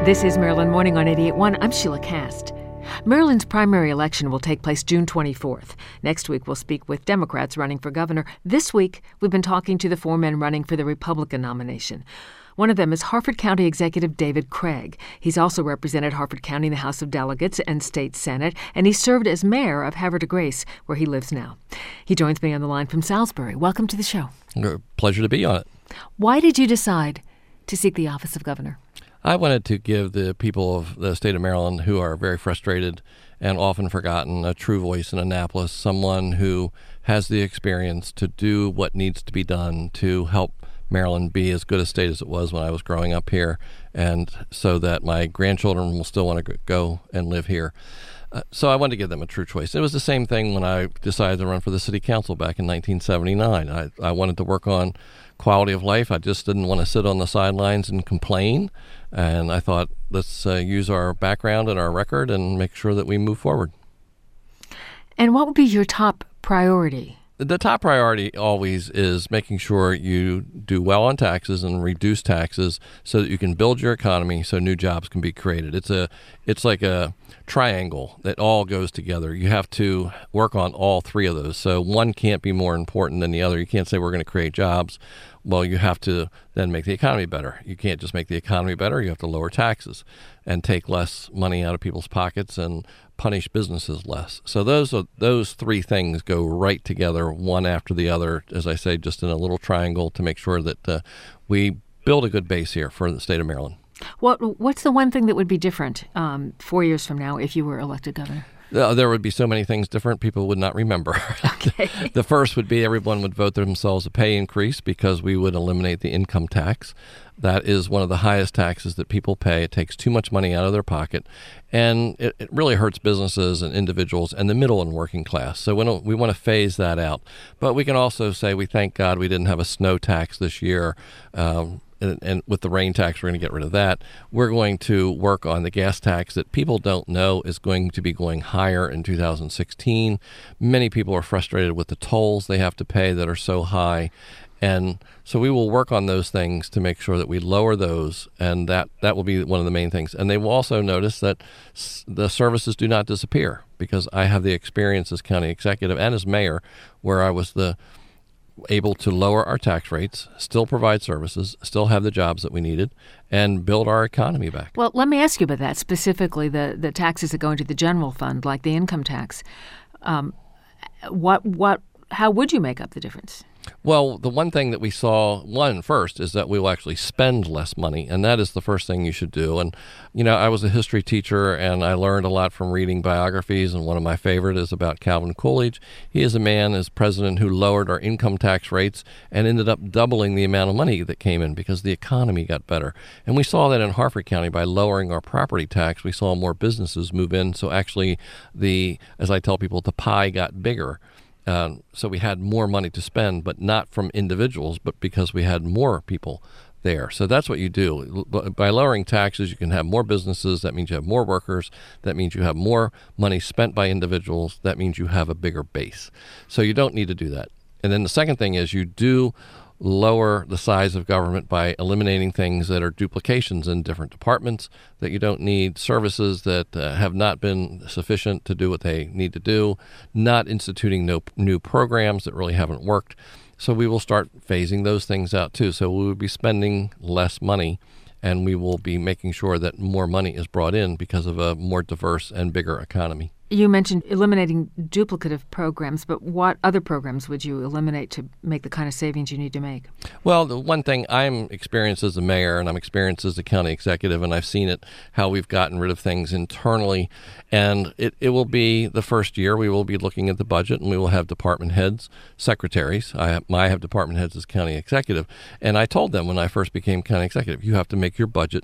This is Maryland Morning on 88.1. I'm Sheila Cast. Maryland's primary election will take place June 24th. Next week, we'll speak with Democrats running for governor. This week, we've been talking to the four men running for the Republican nomination. One of them is Harford County Executive David Craig. He's also represented Harford County in the House of Delegates and State Senate, and he served as mayor of Havre de Grace, where he lives now. He joins me on the line from Salisbury. Welcome to the show. Pleasure to be on it. Why did you decide to seek the office of governor? I wanted to give the people of the state of Maryland who are very frustrated and often forgotten a true voice in Annapolis, someone who has the experience to do what needs to be done to help Maryland be as good a state as it was when I was growing up here, and so that my grandchildren will still want to go and live here. So I wanted to give them a true choice. It was the same thing when I decided to run for the city council back in 1979. I wanted to work on quality of life. I just didn't want to sit on the sidelines and complain. And I thought, let's use our background and our record and make sure that we move forward. And what would be your top priority? The top priority always is making sure you do well on taxes and reduce taxes so that you can build your economy so new jobs can be created. It's like a triangle that all goes together. You have to work on all three of those. So one can't be more important than the other. You can't say we're going to create jobs. Well, you have to then make the economy better. You can't just make the economy better. You have to lower taxes and take less money out of people's pockets and punish businesses less. So those three things go right together, one after the other, as I say, just in a little triangle to make sure that we build a good base here for the state of Maryland. What's the one thing that would be different 4 years from now if you were elected governor? There would be so many things different people would not remember. Okay. The first would be everyone would vote themselves a pay increase because we would eliminate the income tax. That is one of the highest taxes that people pay. It takes too much money out of their pocket, and it really hurts businesses and individuals and the middle and working class. So we want to phase that out. But we can also say we thank God we didn't have a snow tax this year. And with the rain tax, we're going to get rid of that. We're going to work on the gas tax that people don't know is going to be going higher in 2016. Many people are frustrated with the tolls they have to pay that are so high. And so we will work on those things to make sure that we lower those, and that will be one of the main things. And they will also notice that the services do not disappear, because I have the experience as county executive and as mayor where I was able to lower our tax rates, still provide services, still have the jobs that we needed, and build our economy back. Well, let me ask you about that, specifically the taxes that go into the general fund, like the income tax. How would you make up the difference? Well, the one thing that we saw, first, is that we will actually spend less money, and that is the first thing you should do. And, I was a history teacher, and I learned a lot from reading biographies, and one of my favorite is about Calvin Coolidge. He is a man, as president, who lowered our income tax rates and ended up doubling the amount of money that came in because the economy got better. And we saw that in Harford County by lowering our property tax. We saw more businesses move in, so actually as I tell people, the pie got bigger. So we had more money to spend, but not from individuals, but because we had more people there. So that's what you do. By lowering taxes, you can have more businesses. That means you have more workers. That means you have more money spent by individuals. That means you have a bigger base. So you don't need to do that. And then the second thing is you do lower the size of government by eliminating things that are duplications in different departments that you don't need, services that have not been sufficient to do what they need to do, not instituting new programs that really haven't worked. So we will start phasing those things out too. So we will be spending less money, and we will be making sure that more money is brought in because of a more diverse and bigger economy. You mentioned eliminating duplicative programs, but what other programs would you eliminate to make the kind of savings you need to make? Well, the one thing, I'm experienced as a mayor and I'm experienced as a county executive, and I've seen it, how we've gotten rid of things internally. And it will be the first year we will be looking at the budget, and we will have department heads, secretaries. I have department heads as county executive. And I told them when I first became county executive, you have to make your budget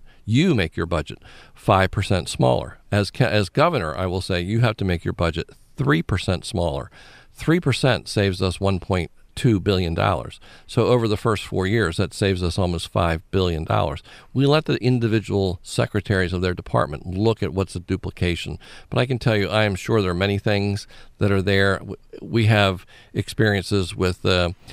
5% smaller. As governor, I will say you have to make your budget 3% smaller. 3% saves us $1.2 billion. So over the first 4 years, that saves us almost $5 billion. We let the individual secretaries of their department look at what's a duplication. But I can tell you, I am sure there are many things that are there. We have experiences with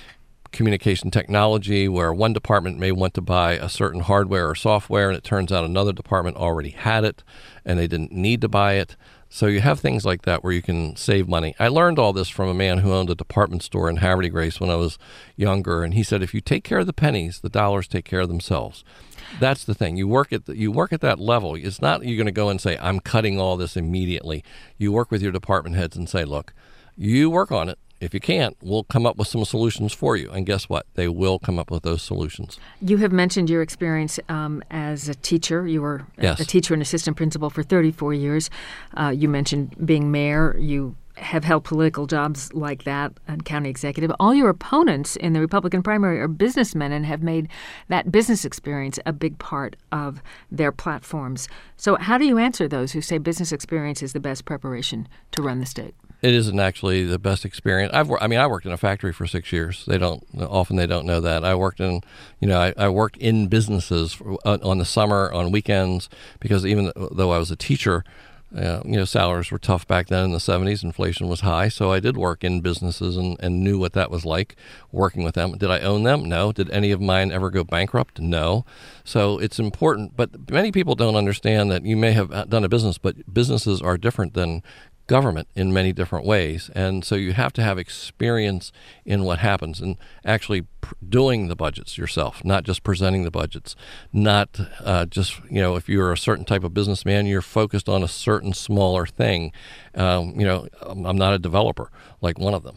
communication technology where one department may want to buy a certain hardware or software, and it turns out another department already had it and they didn't need to buy it. So you have things like that where you can save money. I learned all this from a man who owned a department store in Haverty Grace when I was younger, and he said, if you take care of the pennies, the dollars take care of themselves. That's the thing. You work at that level. It's not you're going to go and say, I'm cutting all this immediately. You work with your department heads and say, look, you work on it. If you can't, we'll come up with some solutions for you. And guess what? They will come up with those solutions. You have mentioned your experience as a teacher. You were Yes. a teacher and assistant principal for 34 years. You mentioned being mayor. You have held political jobs like that and county executive. All your opponents in the Republican primary are businessmen and have made that business experience a big part of their platforms. So how do you answer those who say business experience is the best preparation to run the state? It isn't actually the best experience. I worked in a factory for 6 years. They don't know that. I worked in, I worked in businesses on the summer, on weekends, because even though I was a teacher, salaries were tough back then in the 70s. Inflation was high. So I did work in businesses and knew what that was like, working with them. Did I own them? No. Did any of mine ever go bankrupt? No. So it's important. But many people don't understand that you may have done a business, but businesses are different than government in many different ways. And so you have to have experience in what happens and actually doing the budgets yourself, not just presenting the budgets, not just, if you're a certain type of businessman, you're focused on a certain smaller thing. I'm not a developer like one of them.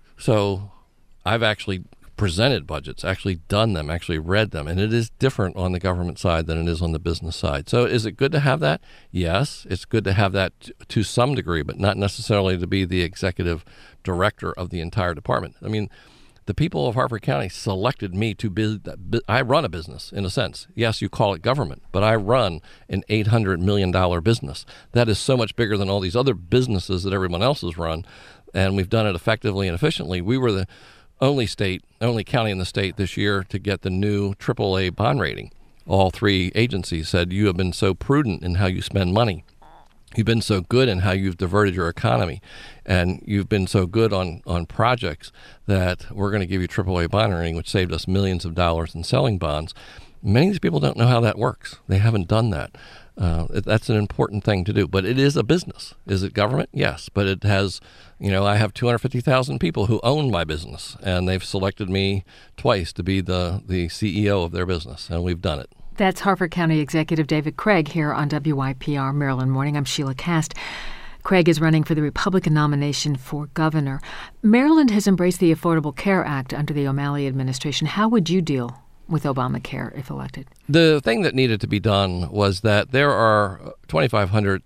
So I've actually presented budgets, actually done them, actually read them, and it is different on the government side than it is on the business side. So is it good to have that? Yes, it's good to have that to some degree, but not necessarily to be the executive director of the entire department. I mean, the people of Harford County selected me to I run a business, in a sense. Yes, you call it government, but I run an $800 million business. That is so much bigger than all these other businesses that everyone else has run, and we've done it effectively and efficiently. We were the only county in the state this year to get the new AAA bond rating. All three agencies said, you have been so prudent in how you spend money. You've been so good in how you've diverted your economy, and you've been so good on projects that we're going to give you AAA bond rating, which saved us millions of dollars in selling bonds. Many of these people don't know how that works. They haven't done that. That's an important thing to do. But it is a business. Is it government? Yes. But it has, I have 250,000 people who own my business, and they've selected me twice to be the CEO of their business, and we've done it. That's Harford County Executive David Craig here on WYPR Maryland Morning. I'm Sheila Cast. Craig is running for the Republican nomination for governor. Maryland has embraced the Affordable Care Act under the O'Malley administration. How would you deal with Obamacare if elected? The thing that needed to be done was that there are 2,500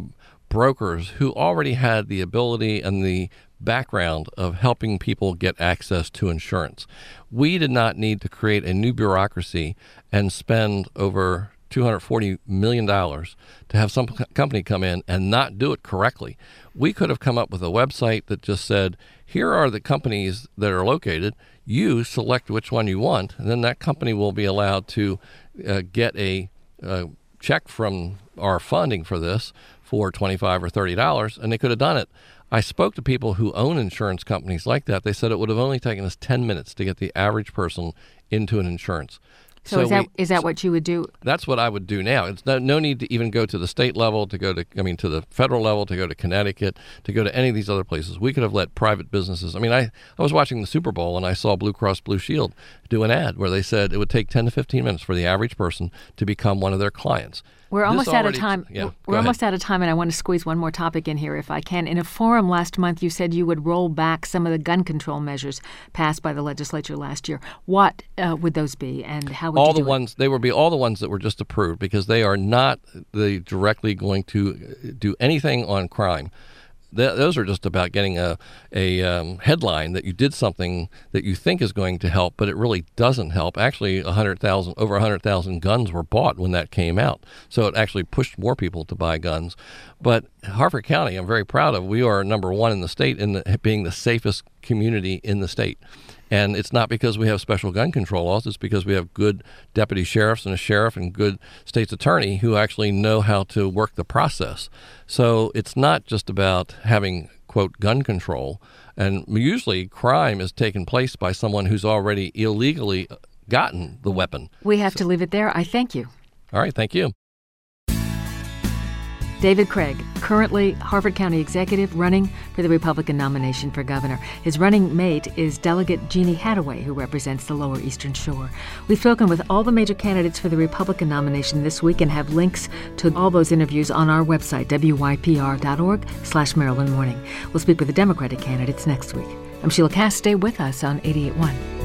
brokers who already had the ability and the background of helping people get access to insurance. We did not need to create a new bureaucracy and spend over $240 million to have some company come in and not do it correctly. We could have come up with a website that just said, here are the companies that are located. You select which one you want, and then that company will be allowed to get a check from our funding for this for $25 or $30, and they could have done it. I spoke to people who own insurance companies like that. They said it would have only taken us 10 minutes to get the average person into an insurance. So is that what you would do? That's what I would do now. It's no need to even go to the state level, to the federal level, to go to Connecticut, to go to any of these other places. We could have let private businesses. I was watching the Super Bowl and I saw Blue Cross Blue Shield do an ad where they said it would take 10 to 15 minutes for the average person to become one of their clients. We're almost out of time. We're almost out of time, and I want to squeeze one more topic in here if I can. In a forum last month, you said you would roll back some of the gun control measures passed by the legislature last year. What would those be, and how would you do it? They would be all the ones that were just approved, because they are not directly going to do anything on crime. Those are just about getting a headline that you did something that you think is going to help, but it really doesn't help. Actually, over 100,000 guns were bought when that came out. So it actually pushed more people to buy guns. But Harford County, I'm very proud of. We are number one in the state in being the safest community in the state. And it's not because we have special gun control laws. It's because we have good deputy sheriffs and a sheriff and good state's attorney who actually know how to work the process. So it's not just about having quote, gun control. And usually crime is taking place by someone who's already illegally gotten the weapon. We have to leave it there. I thank you. All right, thank you. David Craig, currently Harford County Executive, running for the Republican nomination for governor. His running mate is Delegate Jeannie Hattaway, who represents the Lower Eastern Shore. We've spoken with all the major candidates for the Republican nomination this week and have links to all those interviews on our website, wypr.org/Maryland Morning. We'll speak with the Democratic candidates next week. I'm Sheila Cass. Stay with us on 88.1.